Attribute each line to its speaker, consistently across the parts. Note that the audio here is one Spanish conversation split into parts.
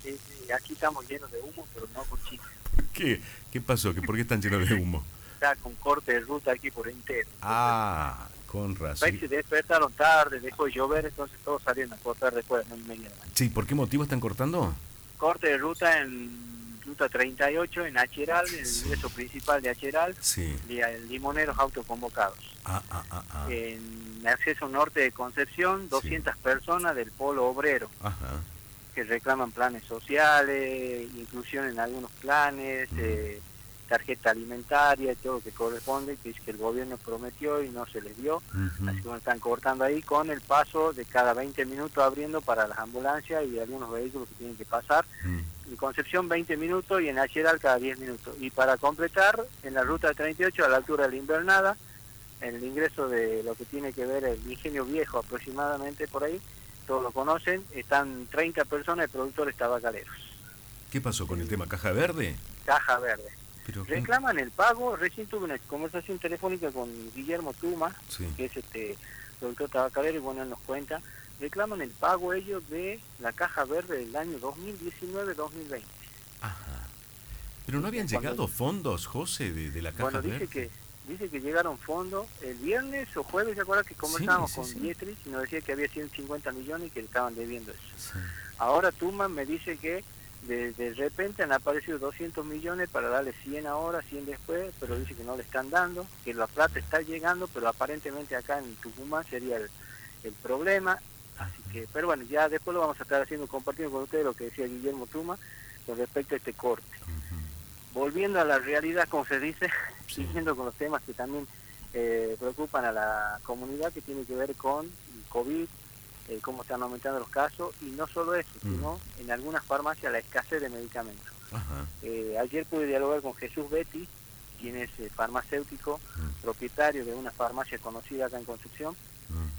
Speaker 1: Sí, aquí estamos llenos de humo, pero no con chistes.
Speaker 2: ¿Qué? ¿Qué pasó? ¿Por qué están llenos de humo?
Speaker 1: Está con corte de ruta aquí por entero. Entonces,
Speaker 2: Ah, con
Speaker 1: parece
Speaker 2: razón.
Speaker 1: que se despertaron tarde, dejó de llover, entonces todos salieron a cortar después de las 9:30 de la mañana.
Speaker 2: Sí, ¿por qué motivo están cortando?
Speaker 1: Corte de ruta en ruta 38 en Acheral, en el
Speaker 2: Sí,
Speaker 1: ingreso principal de Acheral,
Speaker 2: sí.
Speaker 1: limoneros autoconvocados.
Speaker 2: Ah, ah, ah, ah.
Speaker 1: En acceso norte de Concepción,
Speaker 2: Sí.
Speaker 1: 200 personas del polo obrero
Speaker 2: Ajá.
Speaker 1: que reclaman planes sociales, inclusión en algunos planes,
Speaker 2: Mm,
Speaker 1: tarjeta alimentaria y todo lo que corresponde, que es que el gobierno prometió y no se les dio.
Speaker 2: ujú,
Speaker 1: Así que bueno, están cortando ahí con el paso de cada 20 minutos abriendo para las ambulancias y algunos vehículos que tienen que pasar.
Speaker 2: mm.
Speaker 1: En Concepción 20 minutos y en Acheral cada 10 minutos. Y para completar, en la ruta 38 a la altura de la Invernada, en el ingreso de lo que tiene que ver el Ingenio Viejo aproximadamente por ahí, todos lo conocen, están 30 personas de productores tabacaleros.
Speaker 2: ¿Qué pasó con el
Speaker 1: El
Speaker 2: tema Caja Verde?
Speaker 1: Caja Verde.
Speaker 2: Pero, ¿cómo?
Speaker 1: Reclaman el pago, recién tuve una conversación telefónica con Guillermo Tuma,
Speaker 2: Sí.
Speaker 1: que es productor tabacalero, y bueno, él nos cuenta, reclaman el pago ellos de la Caja Verde del año 2019-2020.
Speaker 2: Ajá. Pero no habían
Speaker 1: Cuando
Speaker 2: llegado fondos, José, de la Caja
Speaker 1: Bueno,
Speaker 2: Verde.
Speaker 1: dice que llegaron fondos el viernes o jueves. ¿Se acuerda que
Speaker 2: Sí,
Speaker 1: conversábamos
Speaker 2: sí,
Speaker 1: con
Speaker 2: sí.
Speaker 1: Dietrich y nos decía que había 150 millones y que le estaban debiendo eso?
Speaker 2: Sí.
Speaker 1: Ahora Tuman me dice que de repente han aparecido 200 millones para darle 100 ahora, 100 después, pero dice que no le están dando, que la plata está llegando, pero aparentemente acá en Tucumán sería el problema. Así que, pero bueno, ya después lo vamos a estar haciendo, compartiendo con ustedes lo que decía Guillermo Tuma con respecto a este corte.
Speaker 2: Ujú.
Speaker 1: Volviendo a la realidad, como se dice,
Speaker 2: Sí.
Speaker 1: siguiendo con los temas que también preocupan a la comunidad, que tiene que ver con el COVID, cómo están aumentando los casos, y no solo eso,
Speaker 2: Mm.
Speaker 1: sino en algunas farmacias la escasez de medicamentos.
Speaker 2: Ajá.
Speaker 1: Ayer pude dialogar con Jesús Betty, quien es farmacéutico,
Speaker 2: Mm,
Speaker 1: propietario de una farmacia conocida acá en Concepción,
Speaker 2: mm.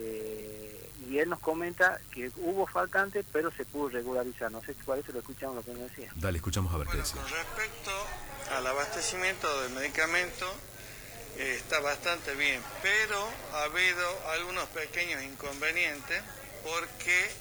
Speaker 1: y él nos comenta que hubo faltantes, pero se pudo regularizar. No sé si parece, lo escuchamos lo que nos decía.
Speaker 2: Dale, escuchamos a ver qué
Speaker 3: Bueno,
Speaker 2: decía.
Speaker 3: con respecto al abastecimiento de medicamentos, está bastante bien, pero ha habido algunos pequeños inconvenientes porque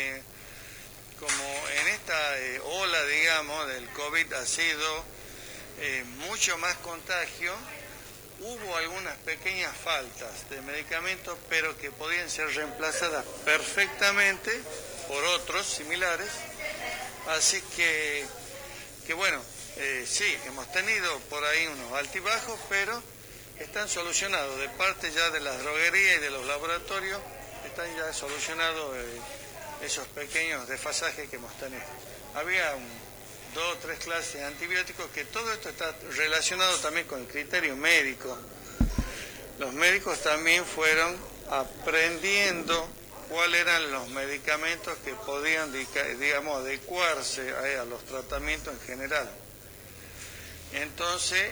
Speaker 3: como en esta ola, digamos, del COVID ha sido mucho más contagio, hubo algunas pequeñas faltas de medicamentos, pero que podían ser reemplazadas perfectamente por otros similares. Así que bueno, sí, hemos tenido por ahí unos altibajos, pero están solucionados. De parte ya de las droguerías y de los laboratorios, están ya solucionados esos pequeños desfasajes que hemos tenido. Había dos o tres clases de antibióticos, que todo esto está relacionado también con el criterio médico. Los médicos también fueron aprendiendo cuáles eran los medicamentos que podían, digamos, adecuarse a los tratamientos en general. Entonces,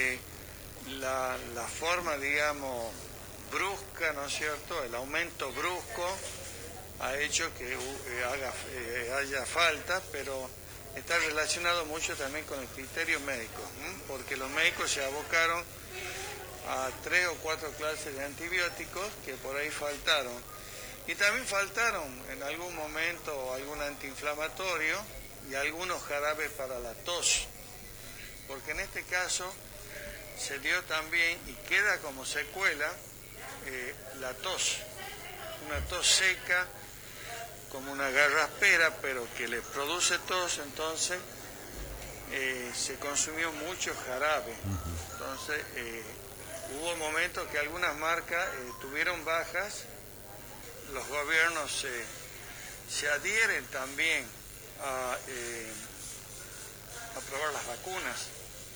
Speaker 3: la forma, digamos, brusca, ¿no es cierto?, el aumento brusco ha hecho que haya falta, pero está relacionado mucho también con el criterio médico, porque los médicos se abocaron a 3 o 4 clases de antibióticos que por ahí faltaron. Y también faltaron en algún momento algún antiinflamatorio y algunos jarabes para la tos, porque en este caso se dio también y queda como secuela la tos, una tos seca, como una garraspera, pero que le produce tos. Entonces se consumió mucho jarabe. Entonces hubo momentos que algunas marcas tuvieron bajas. Los gobiernos se adhieren también a aprobar las vacunas.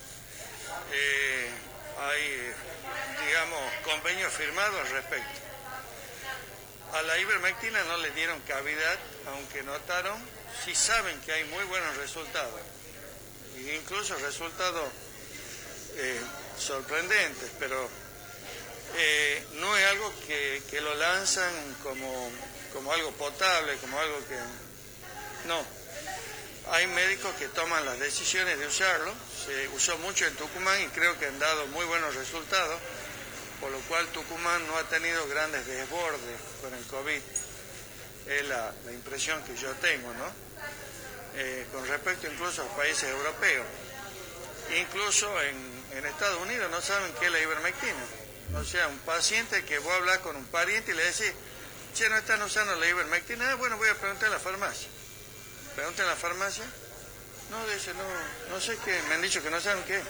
Speaker 3: Hay, digamos, convenios firmados al respecto. A la ivermectina no le dieron cavidad, aunque notaron, sí saben que hay muy buenos resultados, e incluso resultados sorprendentes, pero no es algo que lo lanzan como algo potable, como algo que... No, hay médicos que toman las decisiones de usarlo. Se usó mucho en Tucumán y creo que han dado muy buenos resultados, por lo cual Tucumán no ha tenido grandes desbordes con el COVID. Es la impresión que yo tengo, ¿no? con respecto incluso a los países europeos. Incluso en Estados Unidos no saben qué es la ivermectina. O sea, un paciente que vos hablas con un pariente y le decís, che, no están usando la ivermectina, bueno, voy a preguntar en la farmacia. Pregunta en la farmacia. No, dice, no sé qué, me han dicho que no saben qué.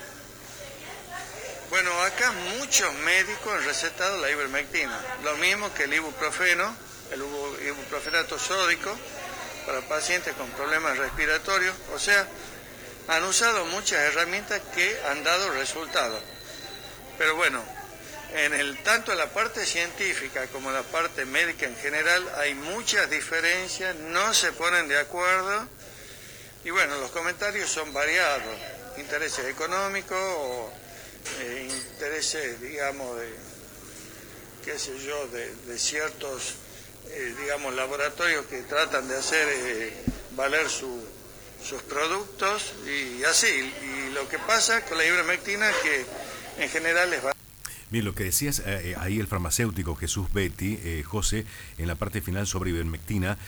Speaker 3: Bueno, acá muchos médicos han recetado la ivermectina, lo mismo que el ibuprofeno, el ibuprofenato sódico, para pacientes con problemas respiratorios. O sea, han usado muchas herramientas que han dado resultados. Pero bueno, tanto en la parte científica como en la parte médica en general hay muchas diferencias, no se ponen de acuerdo. Y bueno, los comentarios son variados, intereses económicos o intereses, digamos, qué sé yo, de ciertos, digamos, laboratorios que tratan de hacer valer sus productos y así. Y lo que pasa con la ivermectina es que en general es...
Speaker 2: Bien, lo que decías ahí el farmacéutico Jesús Betti, José, en la parte final sobre ivermectina,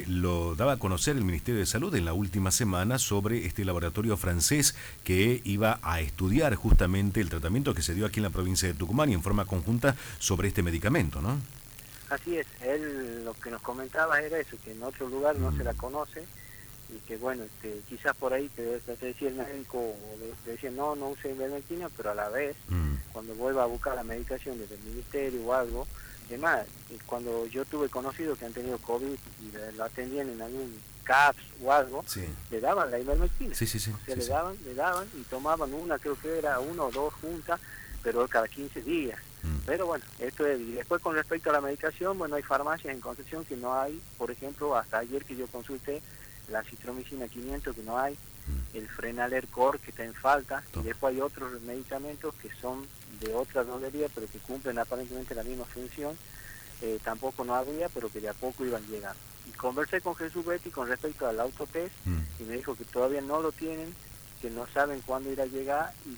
Speaker 2: lo daba a conocer el Ministerio de Salud en la última semana sobre este laboratorio francés que iba a estudiar justamente el tratamiento que se dio aquí en la provincia de Tucumán y en forma conjunta sobre este medicamento, ¿no?
Speaker 1: Así es, él lo que nos comentaba era eso, que en otro lugar no se la conoce y que bueno, quizás por ahí te decía el médico, o le decía no use ivermectina, pero a la vez cuando vuelva a buscar la medicación desde el ministerio o algo, además, cuando yo tuve conocidos que han tenido COVID y lo atendían en algún CAPS o algo,
Speaker 2: sí,
Speaker 1: le daban la ivermectina,
Speaker 2: sí,
Speaker 1: o sea,
Speaker 2: sí,
Speaker 1: le daban y tomaban una, creo que era una o dos juntas, pero cada 15 días. Pero bueno, esto es, y después con respecto a la medicación, bueno, hay farmacias en Concepción que no hay, por ejemplo, hasta ayer que yo consulté, la citromicina 500 que no hay, el Frenaler Core que está en falta, y después hay otros medicamentos que son de otra droguería, pero que cumplen aparentemente la misma función, tampoco no había, pero que de a poco iban llegando. Y conversé con Jesús Betti con respecto al autotest, y me dijo que todavía no lo tienen, que no saben cuándo irá a llegar y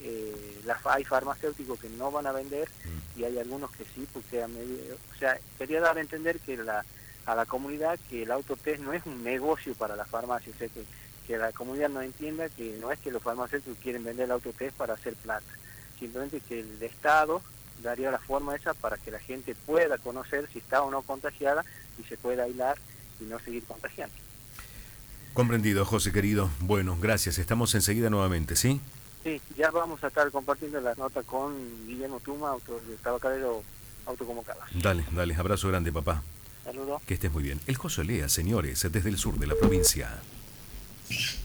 Speaker 1: que hay farmacéuticos que no van a vender y hay algunos que sí, porque o sea, quería dar a entender que a la comunidad que el autotest no es un negocio para la farmacia, o sea, que la comunidad no entienda que no es que los farmacéuticos quieren vender el autotest para hacer plata, simplemente que el Estado daría la forma esa para que la gente pueda conocer si está o no contagiada y se pueda aislar y no seguir contagiando.
Speaker 2: Comprendido, José querido. Bueno, gracias. Estamos enseguida nuevamente, ¿sí?
Speaker 1: Sí, ya vamos a estar compartiendo las notas con Guillermo Tuma, de Tabacalero Autoconvocados.
Speaker 2: Dale, abrazo grande, papá.
Speaker 1: Saludos.
Speaker 2: Que estés muy bien. El José Lea, señores, desde el sur de la provincia.